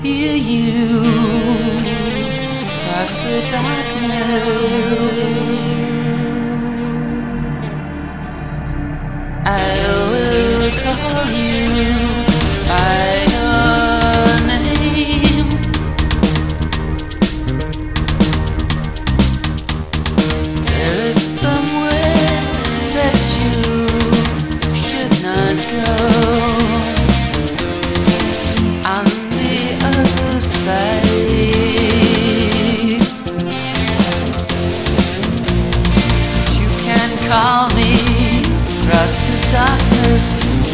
hear you across the darkness. I will call you by your name. There is somewhere that you should not go. On the other side, you can call me across the darkness,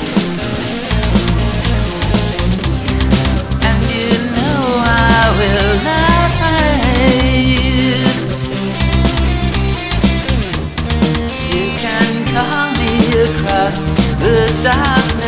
and you know I will not hide. You can call me across the darkness.